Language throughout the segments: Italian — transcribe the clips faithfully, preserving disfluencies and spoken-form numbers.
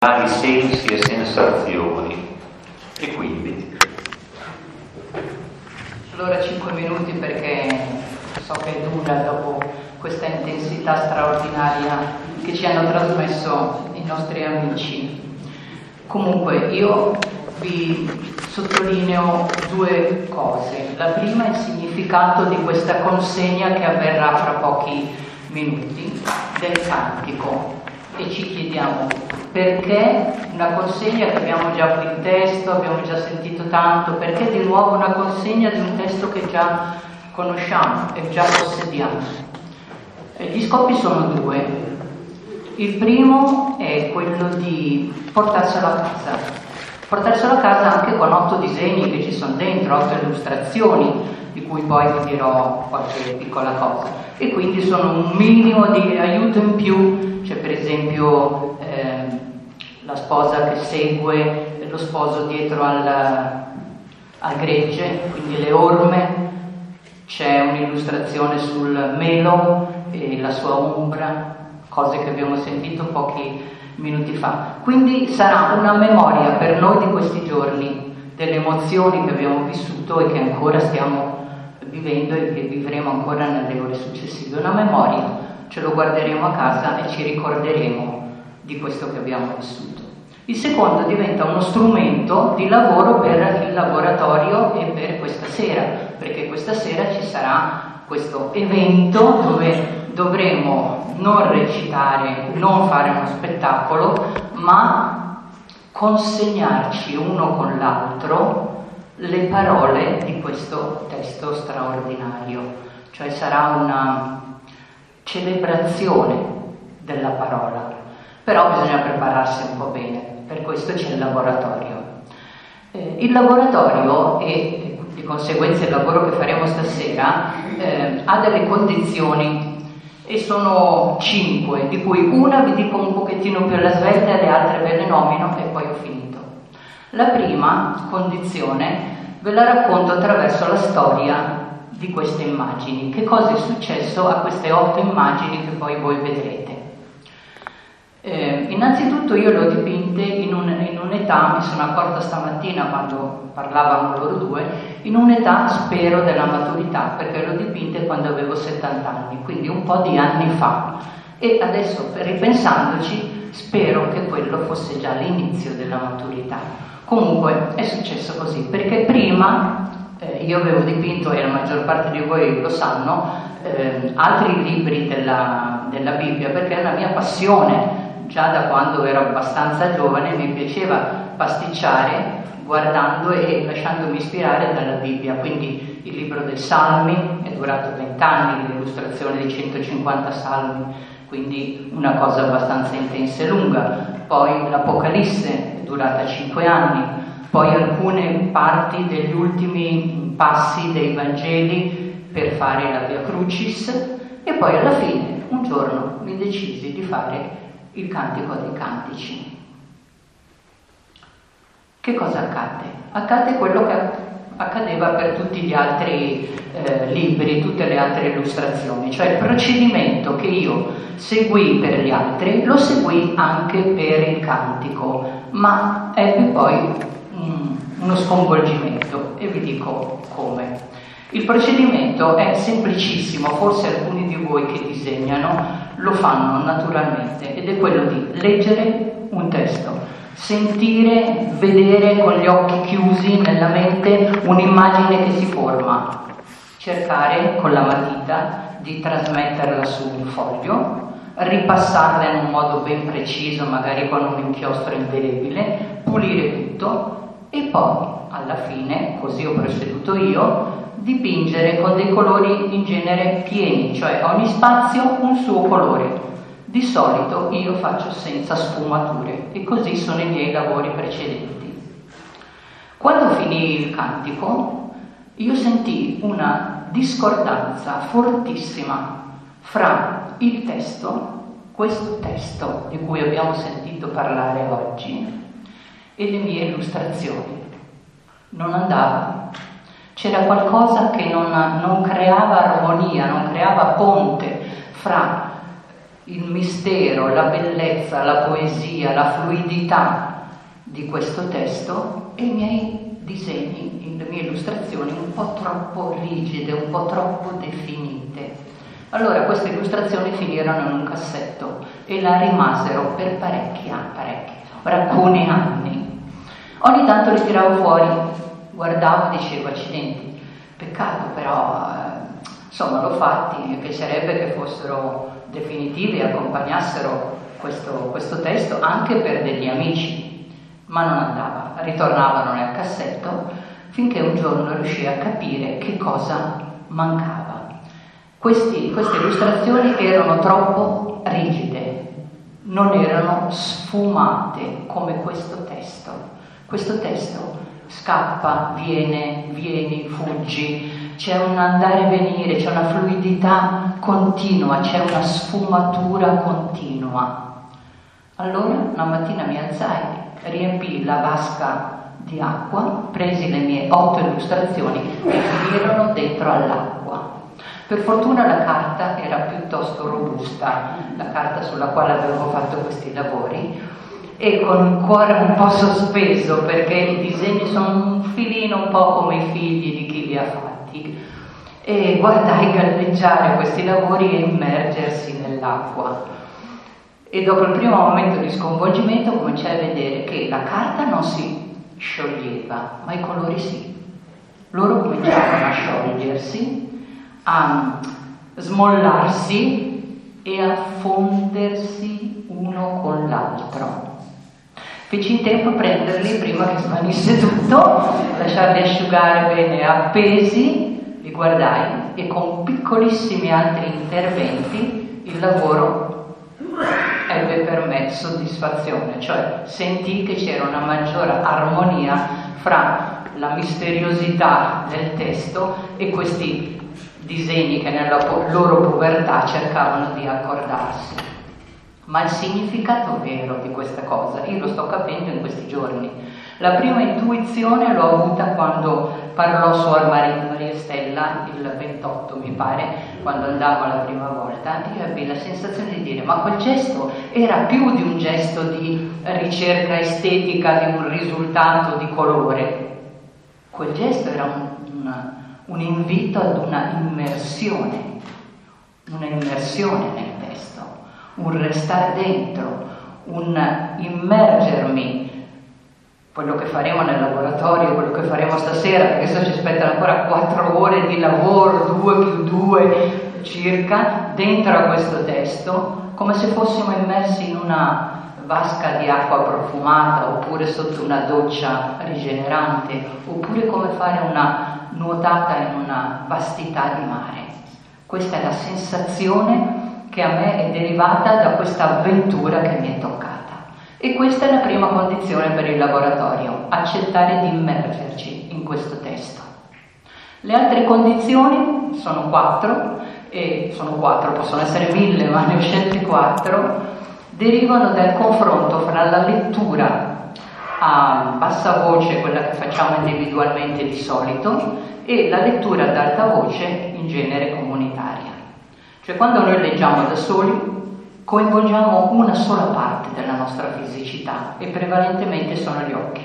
vari sensi e sensazioni. E quindi allora cinque minuti, perché so che dura dopo questa intensità straordinaria che ci hanno trasmesso i nostri amici. Comunque io vi sottolineo due cose. La prima è il significato di questa consegna che avverrà fra pochi minuti del cantico, e ci chiediamo perché una consegna che abbiamo già qui in testo, abbiamo già sentito tanto, perché di nuovo una consegna di un testo che già conosciamo e già possediamo. E gli scopi sono due. Il primo è quello di portarselo a casa, portarselo a casa anche con otto disegni che ci sono dentro, otto illustrazioni, di cui poi vi dirò qualche piccola cosa, e quindi sono un minimo di aiuto in più. C'è per esempio eh, la sposa che segue lo sposo dietro al, al gregge, quindi le orme, c'è un'illustrazione sul melo e la sua ombra, cose che abbiamo sentito pochi minuti fa. Quindi sarà una memoria per noi di questi giorni, delle emozioni che abbiamo vissuto e che ancora stiamo vivendo e che vivremo ancora nelle ore successive. Una memoria, ce lo guarderemo a casa e ci ricorderemo di questo che abbiamo vissuto. Il secondo diventa uno strumento di lavoro per il laboratorio e per questa sera, perché questa sera ci sarà questo evento dove dovremo non recitare, non fare uno spettacolo, ma consegnarci uno con l'altro le parole di questo testo straordinario. Cioè sarà una celebrazione della parola, però bisogna prepararsi un po' bene, per questo c'è il laboratorio. Eh, il laboratorio e di conseguenza il lavoro che faremo stasera eh, ha delle condizioni, e sono cinque, di cui una vi dico un pochettino più alla svelta e le altre ve le nomino e poi ho finito. La prima condizione ve la racconto attraverso la storia di queste immagini. Che cosa è successo a queste otto immagini che poi voi vedrete? Eh, innanzitutto io le ho dipinte in, un, in un'età, mi sono accorta stamattina quando parlavano loro due, in un'età spero della maturità, perché le ho dipinte quando avevo settanta anni, quindi un po' di anni fa, e adesso ripensandoci spero che quello fosse già l'inizio della maturità. Comunque è successo così, perché prima eh, io avevo dipinto, e la maggior parte di voi lo sanno, eh, altri libri della, della Bibbia, perché è la mia passione. Già da quando ero abbastanza giovane mi piaceva pasticciare guardando e lasciandomi ispirare dalla Bibbia. Quindi il libro dei Salmi è durato vent'anni, l'illustrazione di centocinquanta salmi, quindi una cosa abbastanza intensa e lunga. Poi l'Apocalisse è durata cinque anni, poi alcune parti degli ultimi passi dei Vangeli per fare la Via Crucis, e poi alla fine un giorno mi decisi di fare il Cantico dei Cantici. Che cosa accadde? Accadde quello che accadeva per tutti gli altri eh, libri, tutte le altre illustrazioni, cioè il procedimento che io seguì per gli altri lo seguì anche per il cantico, ma ebbe poi mm, uno sconvolgimento, e vi dico come. Il procedimento è semplicissimo, forse alcuni di voi che disegnano lo fanno naturalmente, ed è quello di leggere un testo, sentire, vedere con gli occhi chiusi nella mente un'immagine che si forma, cercare con la matita di trasmetterla su un foglio, ripassarla in un modo ben preciso, magari con un inchiostro indelebile, pulire tutto e poi alla fine, così ho proceduto io, dipingere con dei colori in genere pieni, cioè ogni spazio un suo colore. Di solito io faccio senza sfumature, e così sono i miei lavori precedenti. Quando finì il cantico, io sentii una discordanza fortissima fra il testo, questo testo di cui abbiamo sentito parlare oggi, e le mie illustrazioni. Non andava. C'era qualcosa che non, non creava armonia, non creava ponte fra il mistero, la bellezza, la poesia, la fluidità di questo testo e i miei disegni, le mie illustrazioni un po' troppo rigide, un po' troppo definite. Allora queste illustrazioni finirono in un cassetto e la rimasero per parecchi anni, parecchi, alcuni anni. Ogni tanto li tiravo fuori, guardavo e dicevo accidenti, peccato però, eh, insomma l'ho fatti, mi piacerebbe che fossero definitivi e accompagnassero questo, questo testo anche per degli amici, ma non andava, ritornavano nel cassetto finché un giorno riuscii a capire che cosa mancava. Questi, queste illustrazioni erano troppo rigide, non erano sfumate come questo testo. Questo testo scappa, viene, vieni, fuggi, c'è un andare e venire, c'è una fluidità continua, c'è una sfumatura continua. Allora una mattina mi alzai, riempii la vasca di acqua, presi le mie otto illustrazioni e finirono dentro all'acqua. Per fortuna la carta era piuttosto robusta, la carta sulla quale avevo fatto questi lavori, e con il cuore un po' sospeso perché i disegni sono un filino un po' come i figli di chi li ha fatti, e guardai galleggiare questi lavori e immergersi nell'acqua. E dopo il primo momento di sconvolgimento cominciai a vedere che la carta non si scioglieva, ma i colori sì. Loro cominciavano a sciogliersi, a smollarsi e a fondersi uno con l'altro. Feci in tempo a prenderli prima che svanisse tutto, lasciarli asciugare bene appesi, li guardai e con piccolissimi altri interventi il lavoro ebbe per me soddisfazione, cioè sentii che c'era una maggiore armonia fra la misteriosità del testo e questi disegni che nella loro povertà cercavano di accordarsi. Ma il significato vero di questa cosa io lo sto capendo in questi giorni. La prima intuizione l'ho avuta quando parlò Suor Maria, Maria Stella il ventotto, mi pare, quando andavo la prima volta. Io ebbi la sensazione di dire: ma quel gesto era più di un gesto di ricerca estetica di un risultato di colore. Quel gesto era un, un, un invito ad una immersione, una immersione nel testo, un restare dentro, un immergermi. Quello che faremo nel laboratorio, quello che faremo stasera, perché adesso ci aspettano ancora quattro ore di lavoro, due più due circa, dentro a questo testo, come se fossimo immersi in una vasca di acqua profumata, oppure sotto una doccia rigenerante, oppure come fare una nuotata in una vastità di mare. Questa è la sensazione che a me è derivata da questa avventura che mi è toccata. E questa è la prima condizione per il laboratorio, accettare di immergerci in questo testo. Le altre condizioni sono quattro, e sono quattro, possono essere mille, ma ne ho scelte quattro, derivano dal confronto fra la lettura a bassa voce, quella che facciamo individualmente di solito, e la lettura ad alta voce, in genere comunitaria. Cioè quando noi leggiamo da soli, coinvolgiamo una sola parte della nostra fisicità e prevalentemente sono gli occhi.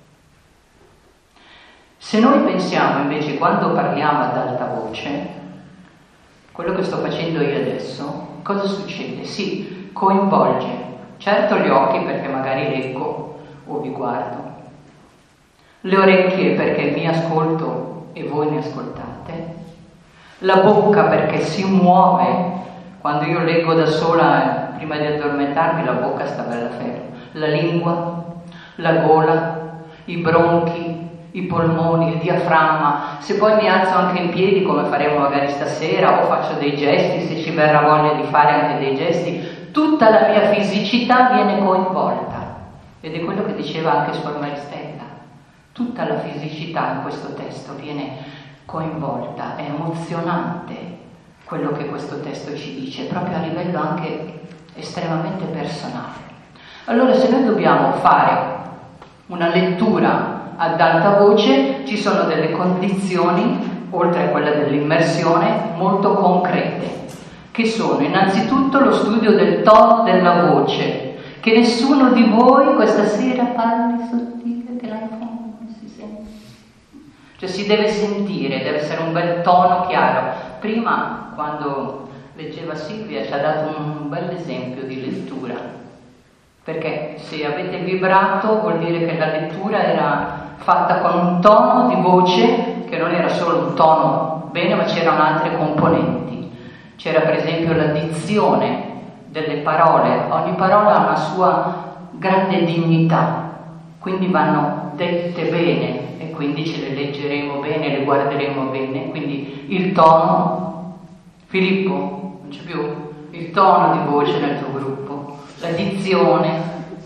Se noi pensiamo invece, quando parliamo ad alta voce, quello che sto facendo io adesso, cosa succede? Sì, coinvolge certo gli occhi perché magari leggo o vi guardo, le orecchie perché mi ascolto e voi mi ascoltate, la bocca perché si muove. Quando io leggo da sola, prima di addormentarmi, la bocca sta bella ferma. La lingua, la gola, i bronchi, i polmoni, il diaframma. Se poi mi alzo anche in piedi, come faremo magari stasera, o faccio dei gesti, se ci verrà voglia di fare anche dei gesti, tutta la mia fisicità viene coinvolta. Ed è quello che diceva anche Suor Maria Stella. Tutta la fisicità in questo testo viene coinvolta, è emozionante quello che questo testo ci dice, proprio a livello anche estremamente personale. Allora, se noi dobbiamo fare una lettura ad alta voce, ci sono delle condizioni, oltre a quella dell'immersione, molto concrete. che sono innanzitutto lo studio del tono della voce, che nessuno di voi questa sera parli sottile, che là in fondo non si sente. Cioè si deve sentire, deve essere un bel tono chiaro. Prima, quando leggeva Silvia, ci ha dato un bel esempio di lettura, perché se avete vibrato vuol dire che la lettura era fatta con un tono di voce che non era solo un tono bene, ma c'erano altre componenti. C'era per esempio la dizione delle parole, ogni parola ha una sua grande dignità, quindi vanno dette bene e quindi ce le leggeremo bene, le guarderemo bene, quindi il tono. Filippo, non c'è più il tono di voce nel tuo gruppo, la dizione,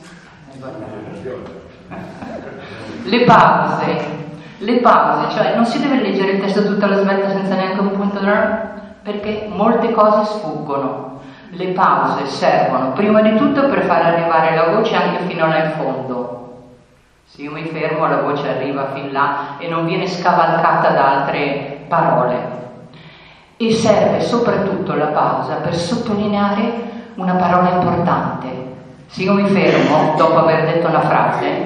le pause, le pause, cioè non si deve leggere il testo tutta la svelta senza neanche un punto perché molte cose sfuggono. Le pause servono prima di tutto per far arrivare la voce anche fino là in fondo. Se io mi fermo la voce arriva fin là e non viene scavalcata da altre parole. E serve soprattutto la pausa per sottolineare una parola importante. Se io mi fermo dopo aver detto una frase,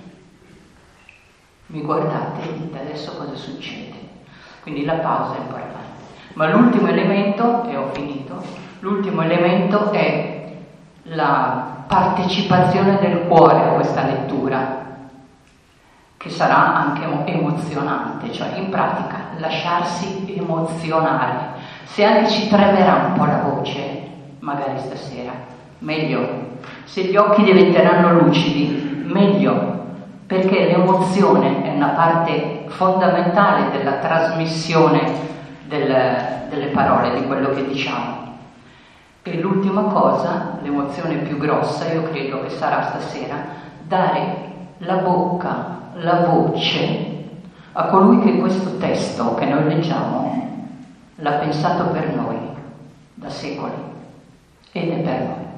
mi guardate e dite adesso cosa succede. Quindi la pausa è importante. Ma l'ultimo elemento, e ho finito, l'ultimo elemento è la partecipazione del cuore a questa lettura, che sarà anche emozionante, cioè in pratica lasciarsi emozionare. Se anche ci tremerà un po' la voce, magari stasera, meglio. Se gli occhi diventeranno lucidi, meglio, perché l'emozione è una parte fondamentale della trasmissione del, delle parole, di quello che diciamo. E l'ultima cosa, l'emozione più grossa, io credo che sarà stasera, dare la bocca, la voce a colui che questo testo che noi leggiamo l'ha pensato per noi da secoli ed è per noi.